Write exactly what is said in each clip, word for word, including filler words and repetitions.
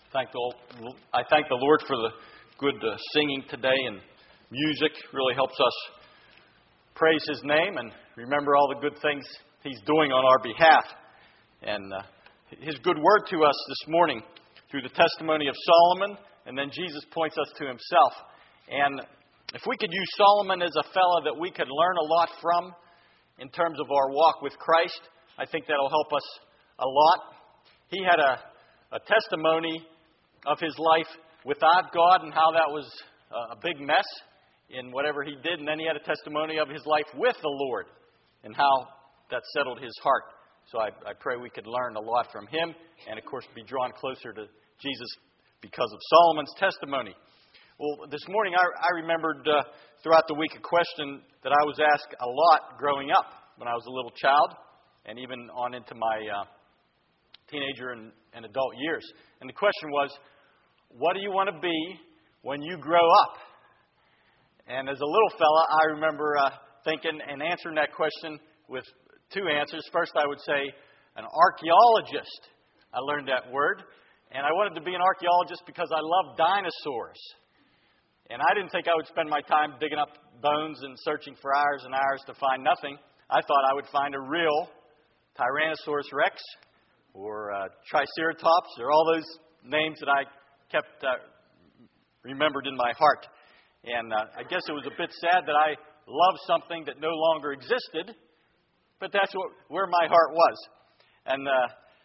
Thank the, I thank the Lord for the good uh, singing today, and music really helps us praise His name and remember all the good things He's doing on our behalf. And uh, His good word to us this morning through the testimony of Solomon, and then Jesus points us to Himself. And if we could use Solomon as a fellow that we could learn a lot from in terms of our walk with Christ, I think that'll help us a lot. He had a, a testimony of his life without God and how that was a big mess in whatever he did. And then he had a testimony of his life with the Lord and how that settled his heart. So I, I pray we could learn a lot from him and, of course, be drawn closer to Jesus because of Solomon's testimony. Well, this morning I, I remembered uh, throughout the week a question that I was asked a lot growing up when I was a little child and even on into my uh, teenager and, and adult years. And the question was, what do you want to be when you grow up? And as a little fella, I remember uh, thinking and answering that question with two answers. First, I would say an archaeologist. I learned that word. And I wanted to be an archaeologist because I love dinosaurs. And I didn't think I would spend my time digging up bones and searching for hours and hours to find nothing. I thought I would find a real Tyrannosaurus Rex or uh, Triceratops or all those names that I kept uh, remembered in my heart. And uh, I guess it was a bit sad that I loved something that no longer existed, but that's what, where my heart was. And uh,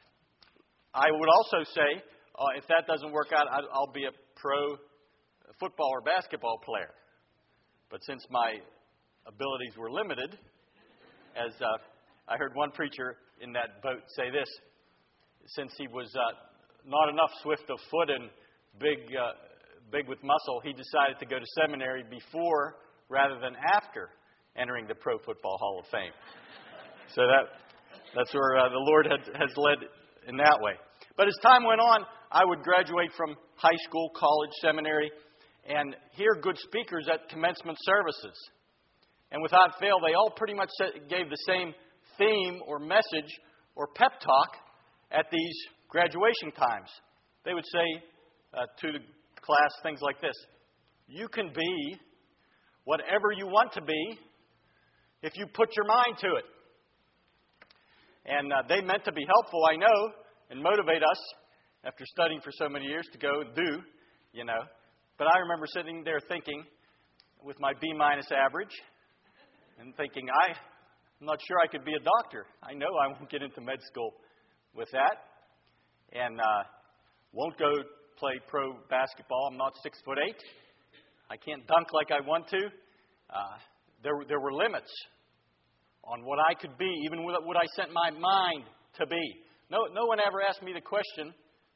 I would also say, uh, if that doesn't work out, I'll be a pro football or basketball player. But since my abilities were limited, as uh, I heard one preacher in that boat say this, since he was uh, not enough swift of foot and big uh, big with muscle, he decided to go to seminary before rather than after entering the Pro Football Hall of Fame. So that that's where uh, the Lord had, has led in that way. But as time went on, I would graduate from high school, college, seminary, and hear good speakers at commencement services. And without fail, they all pretty much gave the same theme or message or pep talk at these graduation times. They would say uh, to the class things like this: you can be whatever you want to be if you put your mind to it. And uh, they meant to be helpful, I know, and motivate us after studying for so many years to go and do, you know. But I remember sitting there thinking with my B minus average and thinking, I, I'm not sure I could be a doctor. I know I won't get into med school with that, and uh, won't go play pro basketball. I'm not six foot eight. I can't dunk like I want to. Uh, there, there were limits on what I could be, even what I sent my mind to be. No, no one ever asked me the question,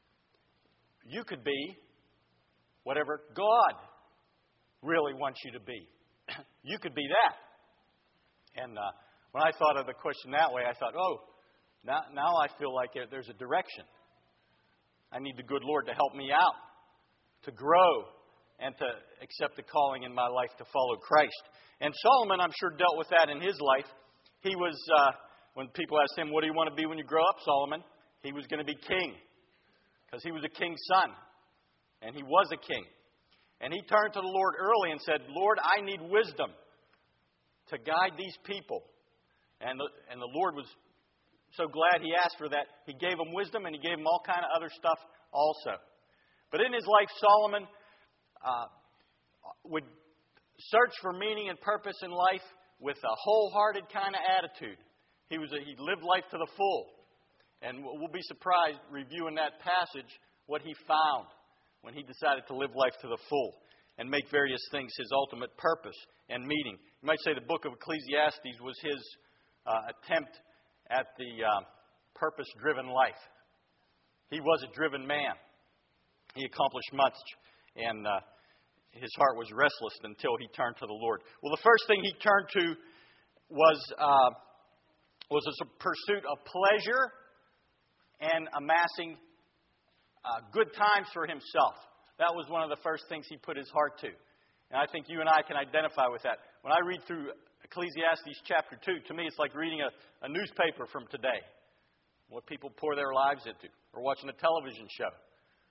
you could be whatever God really wants you to be. You could be that. And uh, when I thought of the question that way, I thought, oh, now, now I feel like there's a direction. I need the good Lord to help me out, to grow, and to accept the calling in my life to follow Christ. And Solomon, I'm sure, dealt with that in his life. He was, uh, when people asked him, what do you want to be when you grow up, Solomon? He was going to be king, because he was a king's son, and he was a king. And he turned to the Lord early and said, Lord, I need wisdom to guide these people. And the, and the Lord was so glad he asked for that. He gave him wisdom, and he gave him all kind of other stuff also. But in his life, Solomon uh, would search for meaning and purpose in life with a wholehearted kind of attitude. He was a, he lived life to the full. And we'll be surprised, reviewing that passage, what he found when he decided to live life to the full and make various things his ultimate purpose and meaning. You might say the book of Ecclesiastes was his uh, attempt at the uh, purpose-driven life. He was a driven man. He accomplished much, and uh, his heart was restless until he turned to the Lord. Well, the first thing he turned to was uh, was a pursuit of pleasure and amassing uh, good times for himself. That was one of the first things he put his heart to. And I think you and I can identify with that. When I read through Ecclesiastes chapter two, to me it's like reading a, a newspaper from today. What people pour their lives into. Or watching a television show.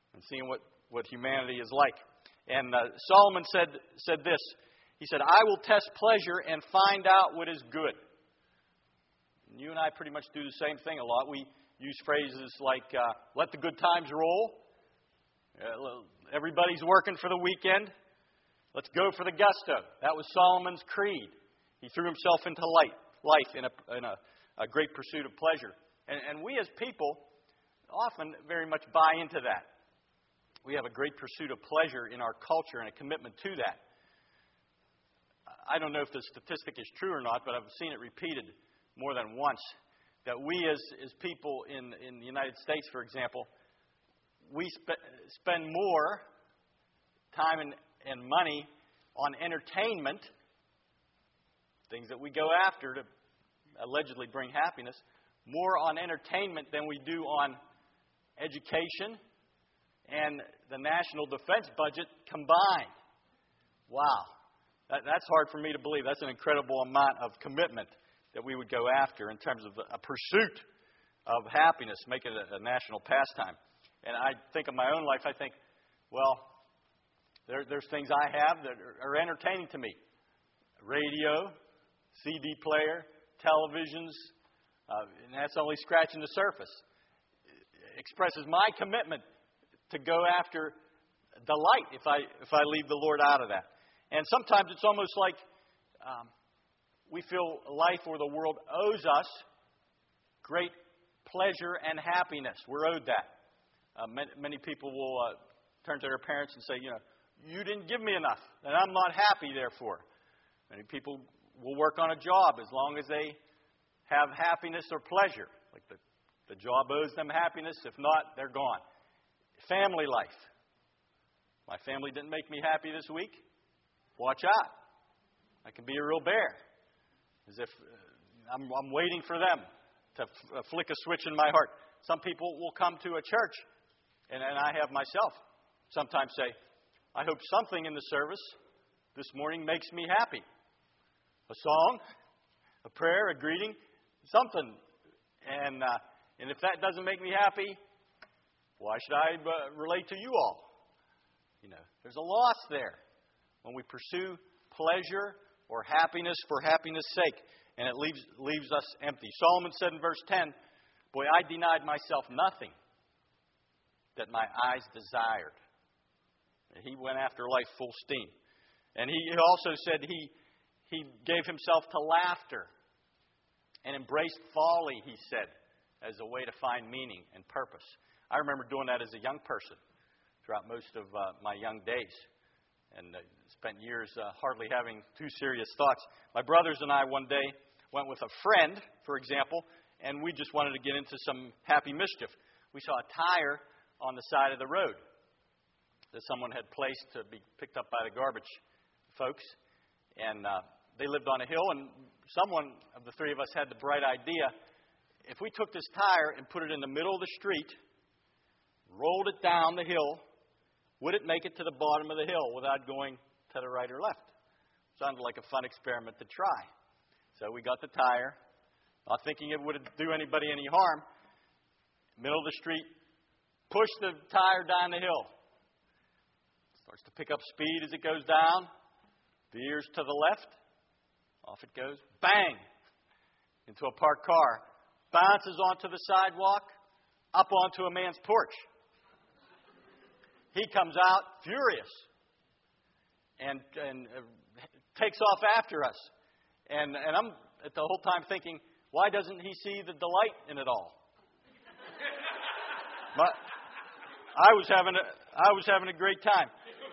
and seeing what, what humanity is like. And uh, Solomon said said this. He said, I will test pleasure and find out what is good. And you and I pretty much do the same thing a lot. We use phrases like, uh, let the good times roll. Uh, everybody's working for the weekend. Let's go for the gusto. That was Solomon's creed. He threw himself into light, life in, a, in a, a great pursuit of pleasure. And, and we as people often very much buy into that. We have a great pursuit of pleasure in our culture and a commitment to that. I don't know if the statistic is true or not, but I've seen it repeated more than once, that we as, as people in, in the United States, for example, we spe- spend more time and, and money on entertainment, things that we go after to allegedly bring happiness, more on entertainment than we do on education and the national defense budget combined. Wow. That, that's hard for me to believe. That's an incredible amount of commitment that we would go after in terms of a pursuit of happiness, make it a, a national pastime. And I think of my own life, I think, well, there, there's things I have that are, are entertaining to me. Radio, C D player, televisions, uh, and that's only scratching the surface. It expresses my commitment to go after delight if I if I leave the Lord out of that. And sometimes it's almost like um, we feel life or the world owes us great pleasure and happiness. We're owed that. Uh, many, many people will uh, turn to their parents and say, you know, you didn't give me enough, and I'm not happy, therefore. Many people will work on a job as long as they have happiness or pleasure. Like the, the job owes them happiness. If not, they're gone. Family life. My family didn't make me happy this week. Watch out. I can be a real bear. As if uh, I'm, I'm waiting for them to f- uh, flick a switch in my heart. Some people will come to a church, and, and I have myself sometimes say, I hope something in the service this morning makes me happy. A song, a prayer, a greeting, something. And uh, and if that doesn't make me happy, why should I uh, relate to you all? You know, there's a loss there when we pursue pleasure or happiness for happiness' sake, and it leaves leaves us empty. Solomon said in verse ten, boy, I denied myself nothing that my eyes desired. He went after life full steam. And he also said he he gave himself to laughter and embraced folly, he said, as a way to find meaning and purpose. I remember doing that as a young person throughout most of uh, my young days, and uh, spent years uh, hardly having too serious thoughts. My brothers and I one day went with a friend, for example, and we just wanted to get into some happy mischief. We saw a tire on the side of the road that someone had placed to be picked up by the garbage folks, and uh, they lived on a hill, and someone of the three of us had the bright idea, if we took this tire and put it in the middle of the street, rolled it down the hill, would it make it to the bottom of the hill without going to the right or left? Sounded like a fun experiment to try. So we got the tire, not thinking it would do anybody any harm. Middle of the street, push the tire down the hill. Starts to pick up speed as it goes down. Veers to the left. Off it goes. Bang! Into a parked car. Bounces onto the sidewalk. Up onto a man's porch. He comes out furious. And, and uh, takes off after us. And, and I'm at the whole time thinking, why doesn't he see the delight in it all? But I was having a, I was having a great time.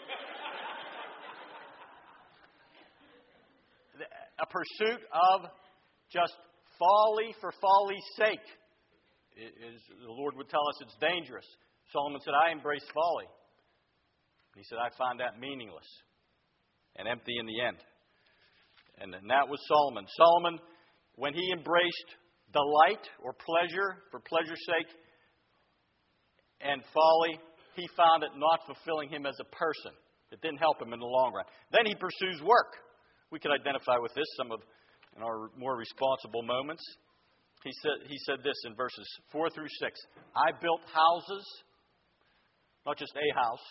A pursuit of just folly for folly's sake. Is, the Lord would tell us it's dangerous. Solomon said, I embrace folly. He said, I find that meaningless and empty in the end. And, and that was Solomon. Solomon, when he embraced delight or pleasure for pleasure's sake and folly, he found it not fulfilling him as a person. It didn't help him in the long run. Then he pursues work. We could identify with this some of in our more responsible moments. He said he said this in verses four through six. I built houses not just a house,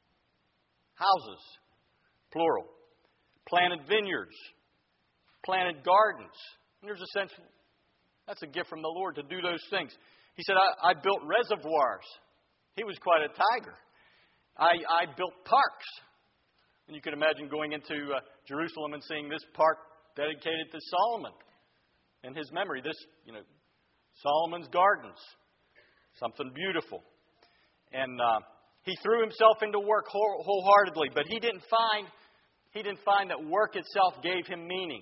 houses, plural. Planted vineyards, planted gardens. And there's a sense, that's a gift from the Lord to do those things. He said, I, I built reservoirs. He was quite a tiger. I, I built parks. And you can imagine going into uh, Jerusalem and seeing this park dedicated to Solomon and his memory. This, you know, Solomon's Gardens. Something beautiful. And uh, he threw himself into work whole, wholeheartedly, but he didn't find he didn't find that work itself gave him meaning.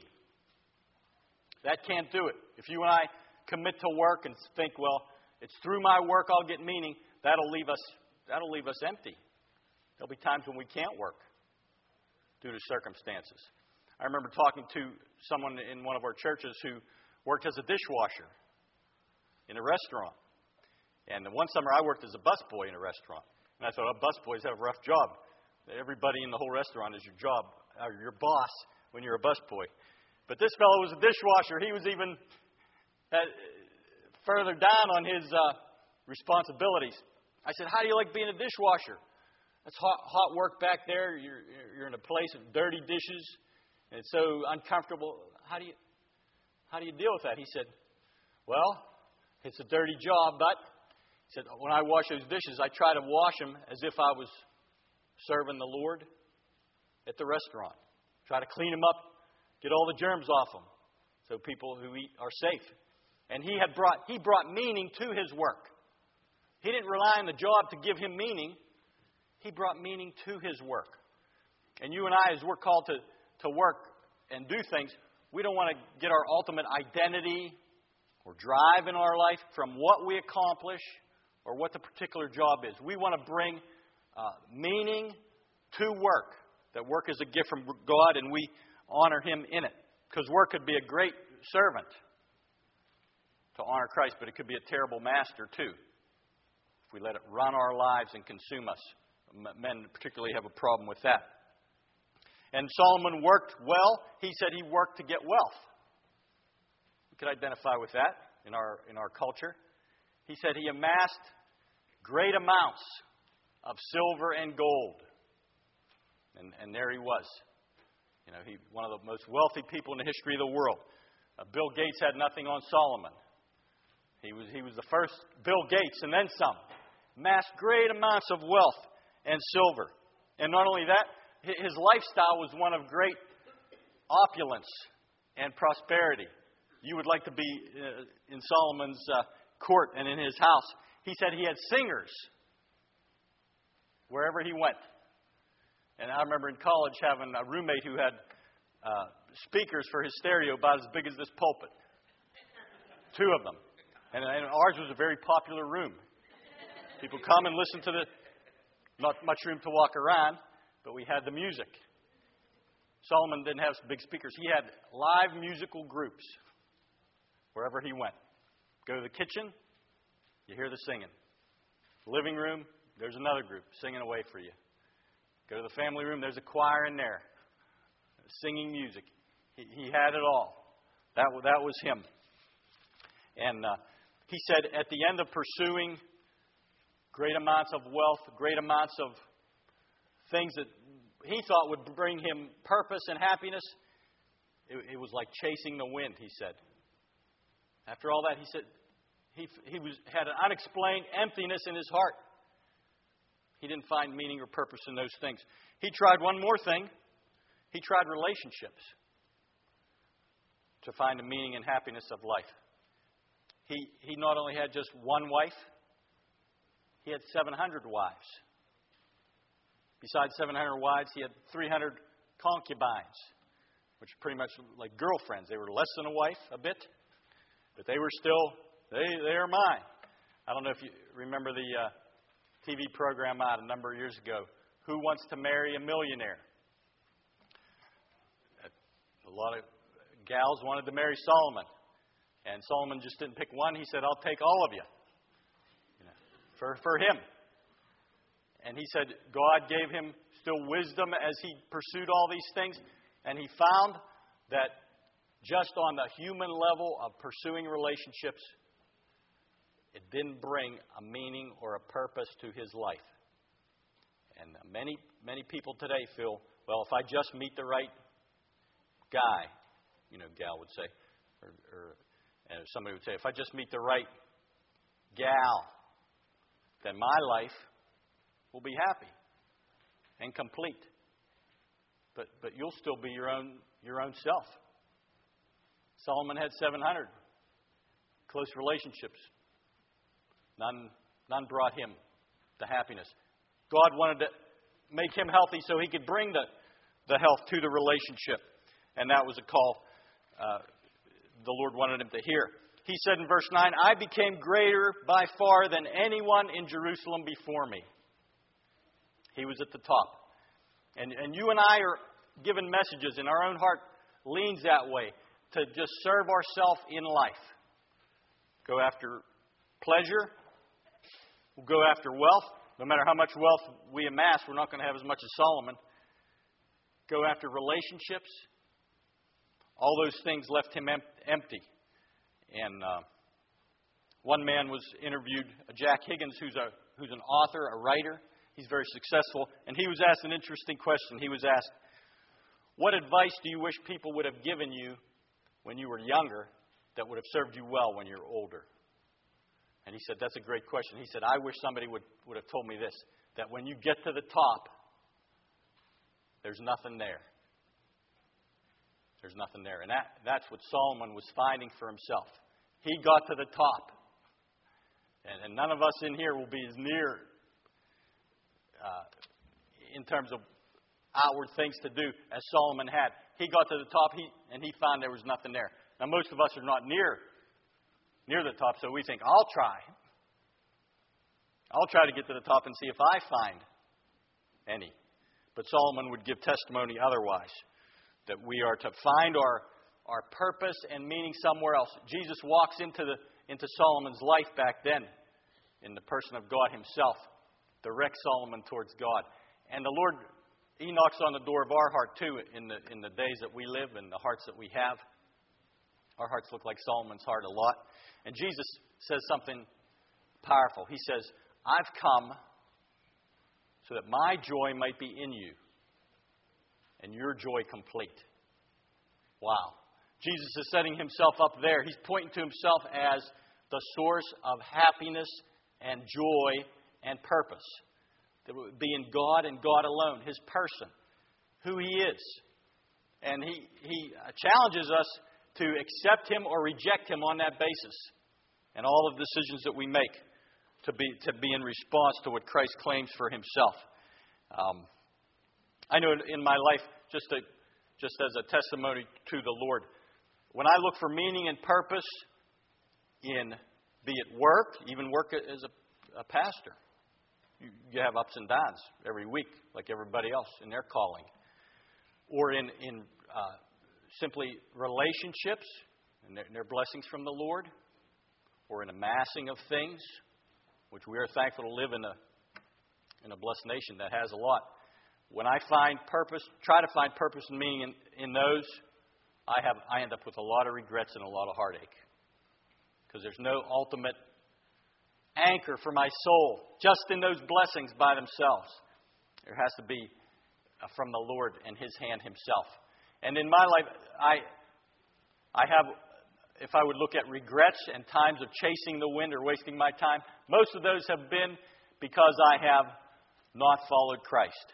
That can't do it. If you and I commit to work and think, well, it's through my work I'll get meaning, that'll leave us that'll leave us empty. There'll be times when we can't work due to circumstances. I remember talking to someone in one of our churches who worked as a dishwasher in a restaurant. And one summer I worked as a busboy in a restaurant. And I thought, oh, busboys have a rough job. Everybody in the whole restaurant is your job, or your boss when you're a busboy. But this fellow was a dishwasher. He was even uh, further down on his uh, responsibilities. I said, how do you like being a dishwasher? It's hot, hot work back there. You're, you're in a place of dirty dishes, and it's so uncomfortable. How do you, how do you deal with that? He said, well, it's a dirty job, but he said, when I wash those dishes, I try to wash them as if I was serving the Lord at the restaurant. Try to clean them up, get all the germs off them, so people who eat are safe. And he had brought he brought meaning to his work. He didn't rely on the job to give him meaning. He brought meaning to his work. And you and I, as we're called to, to work and do things, we don't want to get our ultimate identity or drive in our life from what we accomplish or what the particular job is. We want to bring uh, meaning to work. That work is a gift from God, and we honor Him in it. Because work could be a great servant to honor Christ, but it could be a terrible master too, if we let it run our lives and consume us. Men particularly have a problem with that. And Solomon worked well. He said he worked to get wealth. We could identify with that in our in our culture. He said he amassed great amounts of silver and gold. And, and there he was. You know, he one of the most wealthy people in the history of the world. Uh, Bill Gates had nothing on Solomon. He was he was the first Bill Gates and then some. Amassed great amounts of wealth and silver. And not only that, his lifestyle was one of great opulence and prosperity. You would like to be uh, in Solomon's uh, court and in his house. He said he had singers wherever he went. And I remember in college having a roommate who had uh, speakers for his stereo about as big as this pulpit. Two of them. And, and ours was a very popular room. People come and listen to the, not much room to walk around, but we had the music. Solomon didn't have big speakers. He had live musical groups wherever he went. Go to the kitchen, you hear the singing. Living room, there's another group singing away for you. Go to the family room, there's a choir in there singing music. He, he had it all. That, that was him. And uh, he said at the end of pursuing great amounts of wealth, great amounts of things that he thought would bring him purpose and happiness, it, it was like chasing the wind, he said. After all that, he said he, he was, had an unexplained emptiness in his heart. He didn't find meaning or purpose in those things. He tried one more thing. He tried relationships to find the meaning and happiness of life. He, he not only had just one wife, he had seven hundred wives. Besides seven hundred wives, he had three hundred concubines, which are pretty much like girlfriends. They were less than a wife, a bit, but they were still, they, they are mine. I don't know if you remember the uh, T V program out a number of years ago, Who Wants to Marry a Millionaire? A lot of gals wanted to marry Solomon, and Solomon just didn't pick one. He said, I'll take all of you, you know, for, for him. And he said God gave him still wisdom as he pursued all these things. And he found that just on the human level of pursuing relationships, it didn't bring a meaning or a purpose to his life. And many, many people today feel, well, if I just meet the right guy, you know, gal would say, or, or and somebody would say, if I just meet the right gal, then my life will be happy and complete. But but you'll still be your own your own self. Solomon had seven hundred close relationships. None none brought him to happiness. God wanted to make him healthy so he could bring the, the health to the relationship. And that was a call uh, the Lord wanted him to hear. He said in verse nine, I became greater by far than anyone in Jerusalem before me. He was at the top. And, and you and I are given messages, and our own heart leans that way, to just serve ourselves in life. Go after pleasure. We'll go after wealth. No matter how much wealth we amass, we're not going to have as much as Solomon. Go after relationships. All those things left him em- empty. And uh, one man was interviewed, Jack Higgins, who's a who's an author, a writer. He's very successful. And he was asked an interesting question. He was asked, what advice do you wish people would have given you when you were younger that would have served you well when you're older? And he said, that's a great question. He said, I wish somebody would, would have told me this, that when you get to the top, there's nothing there. There's nothing there. And that, that's what Solomon was finding for himself. He got to the top. And, and none of us in here will be as near, uh, in terms of outward things to do, as Solomon had. He got to the top, he, and he found there was nothing there. Now, most of us are not near near the top, so we think, I'll try. I'll try to get to the top and see if I find any. But Solomon would give testimony otherwise, that we are to find our, our purpose and meaning somewhere else. Jesus walks into the into Solomon's life back then in the person of God himself, directs Solomon towards God. And the Lord, He knocks on the door of our heart too in the in the days that we live and the hearts that we have. Our hearts look like Solomon's heart a lot. And Jesus says something powerful. He says, I've come so that my joy might be in you and your joy complete. Wow. Jesus is setting himself up there. He's pointing to himself as the source of happiness and joy and purpose. That would be in God and God alone, His person, who He is. And He, he challenges us to accept Him or reject Him on that basis. And all of the decisions that we make to be to be in response to what Christ claims for Himself. Um, I know in my life, just a, just as a testimony to the Lord, when I look for meaning and purpose in, be it work, even work as a, a pastor, you, you have ups and downs every week, like everybody else in their calling, or in in uh, simply relationships and their, their blessings from the Lord, or in amassing of things, which we are thankful to live in a in a blessed nation that has a lot. When I find purpose, try to find purpose and meaning in, in those, I have I end up with a lot of regrets and a lot of heartache. Because there's no ultimate anchor for my soul just in those blessings by themselves. There has to be from the Lord and His hand Himself. And in my life, I I have, if I would look at regrets and times of chasing the wind or wasting my time, most of those have been because I have not followed Christ.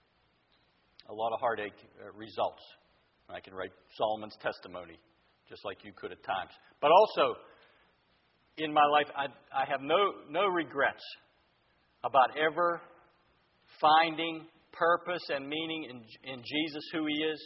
A lot of heartache uh, results. I can write Solomon's testimony, just like you could at times. But also, in my life, I, I have no no regrets about ever finding purpose and meaning in, in Jesus, who He is.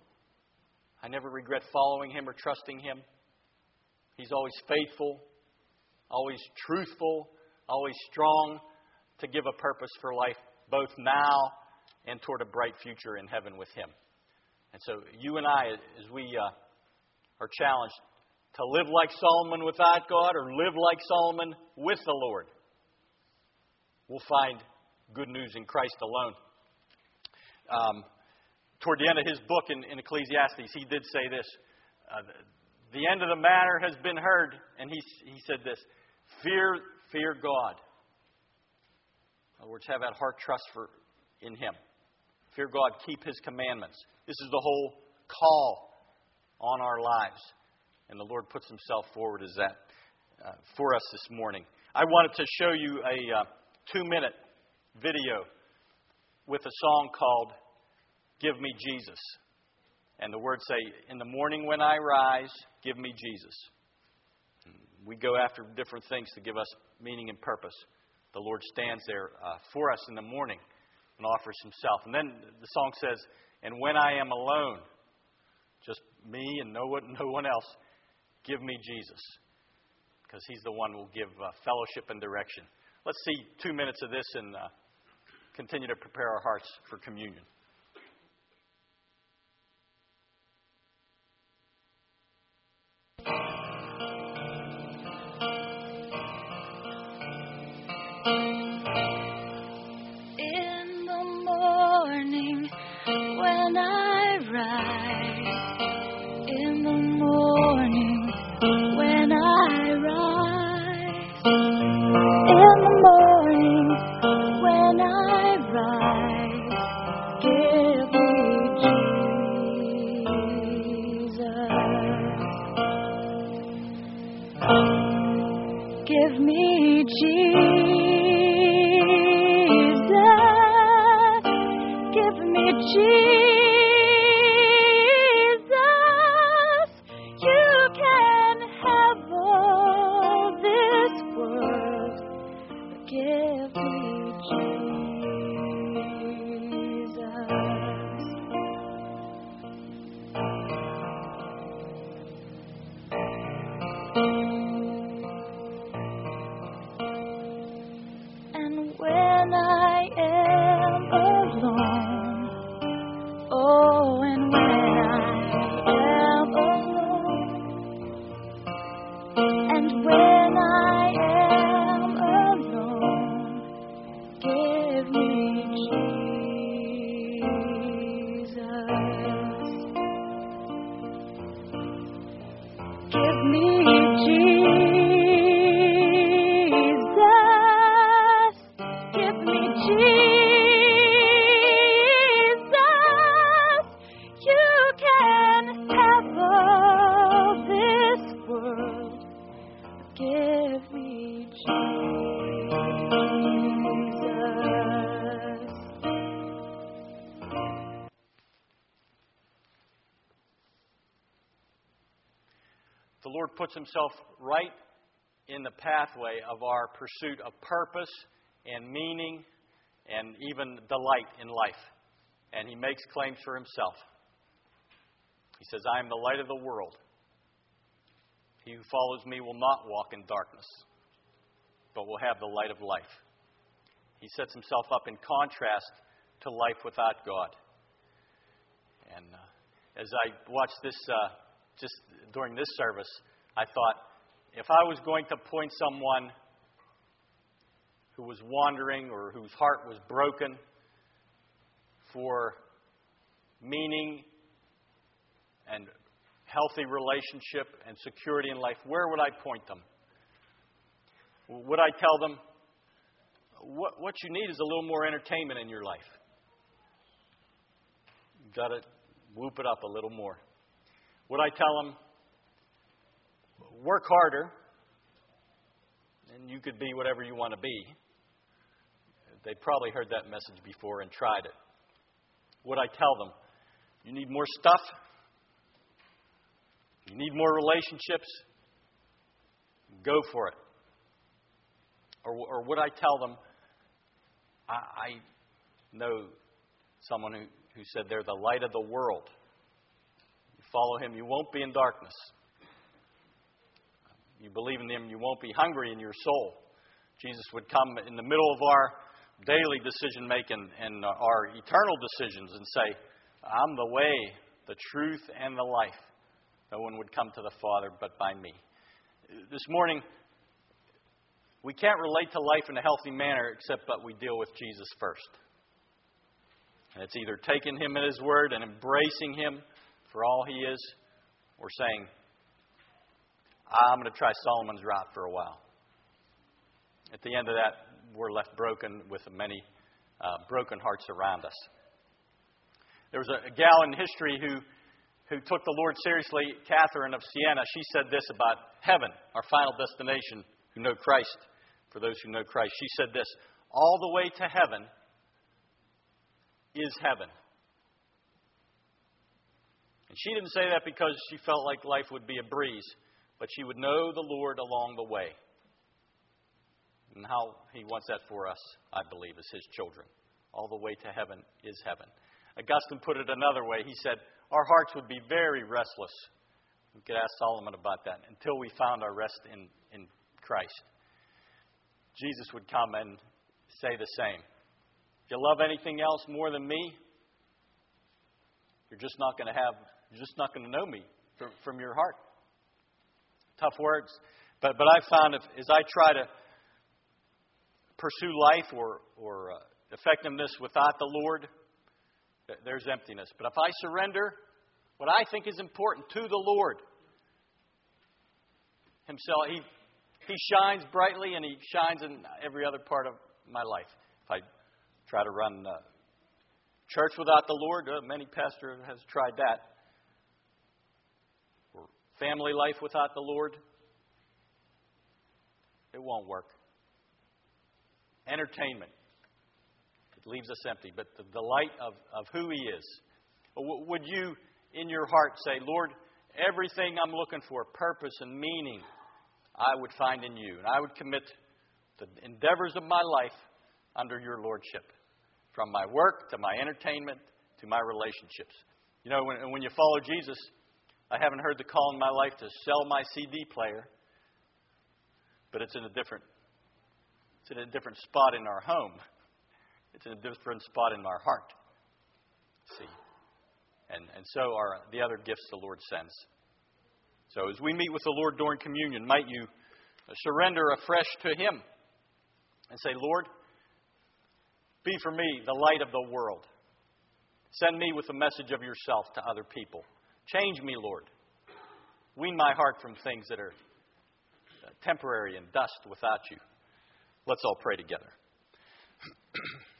I never regret following Him or trusting Him. He's always faithful, always truthful, always strong to give a purpose for life, both now and toward a bright future in heaven with Him. And so you and I, as we uh, are challenged to live like Solomon without God or live like Solomon with the Lord, we'll find good news in Christ alone. Um, toward the end of his book in, in Ecclesiastes, he did say this. Uh, the, the end of the matter has been heard. And he, he said this, fear, fear God. In other words, have that heart trust for, in Him. Fear God, keep His commandments. This is the whole call on our lives. And the Lord puts Himself forward as that uh, for us this morning. I wanted to show you a uh, two-minute video with a song called Give Me Jesus. And the words say, in the morning when I rise, give me Jesus. We go after different things to give us meaning and purpose. The Lord stands there uh, for us in the morning and offers Himself. And then the song says, and when I am alone, just me and no one, no one else, give me Jesus. Because He's the one who will give uh, fellowship and direction. Let's see two minutes of this and uh, continue to prepare our hearts for communion. In the morning when I rise, in the morning when I rise, in the morning when I rise, give me Jesus. Give me Jesus. Give me Jesus. You can have all this world. Give me Jesus. And when I am alone, oh, and when I am alone, and when I am alone, give me Jesus. Give me Jesus. Give me Jesus. You can have all this world. Give me Jesus. The Lord puts Himself right in the pathway of our pursuit of purpose and meaning and even delight in life. And He makes claims for Himself. He says, I am the light of the world. He who follows me will not walk in darkness, but will have the light of life. He sets Himself up in contrast to life without God. And uh, as I watched this, uh, just during this service, I thought, if I was going to point someone who was wandering or whose heart was broken for meaning and healthy relationship and security in life, where would I point them? Would I tell them, what, what you need is a little more entertainment in your life? You've got to whoop it up a little more. Would I tell them, work harder, and you could be whatever you want to be? They probably heard that message before and tried it. Would I tell them, you need more stuff? You need more relationships? Go for it. Or, or would I tell them, I, I know someone who, who said they're the light of the world. You follow Him, you won't be in darkness. You believe in Him, you won't be hungry in your soul. Jesus would come in the middle of our daily decision making and our eternal decisions and say, I'm the way, the truth, and the life. No one would come to the Father but by me. This morning, we can't relate to life in a healthy manner except but we deal with Jesus first. And it's either taking Him at His word and embracing Him for all He is, or saying, I'm going to try Solomon's route for a while. At the end of that, we're left broken with many uh, broken hearts around us. There was a, a gal in history who, who took the Lord seriously, Catherine of Siena. She said this about heaven, our final destination, who know Christ, for those who know Christ. She said this, all the way to heaven is heaven. And she didn't say that because she felt like life would be a breeze, but she would know the Lord along the way. And how He wants that for us, I believe, as His children. All the way to heaven is heaven. Augustine put it another way. He said, our hearts would be very restless. We could ask Solomon about that. Until we found our rest in, in Christ. Jesus would come and say the same. If you love anything else more than me, you're just not going to have, you're just not going to know me from, from your heart. Tough words. But but I found if, as I try to pursue life or, or uh, effectiveness without the Lord, th- there's emptiness. But if I surrender what I think is important to the Lord Himself, He He shines brightly and He shines in every other part of my life. If I try to run uh, church without the Lord, uh, many pastors has tried that. Or family life without the Lord, it won't work. Entertainment, it leaves us empty. But the delight of, of who He is. Would you, in your heart, say, Lord, everything I'm looking for, purpose and meaning, I would find in You. And I would commit the endeavors of my life under Your Lordship. From my work to my entertainment to my relationships. You know, when, when you follow Jesus, I haven't heard the call in my life to sell my C D player. But it's in a different, it's in a different spot in our home. It's in a different spot in our heart. See? And, and so are the other gifts the Lord sends. So as we meet with the Lord during communion, might you surrender afresh to Him and say, Lord, be for me the light of the world. Send me with the message of Yourself to other people. Change me, Lord. Wean my heart from things that are temporary and dust without You. Let's all pray together.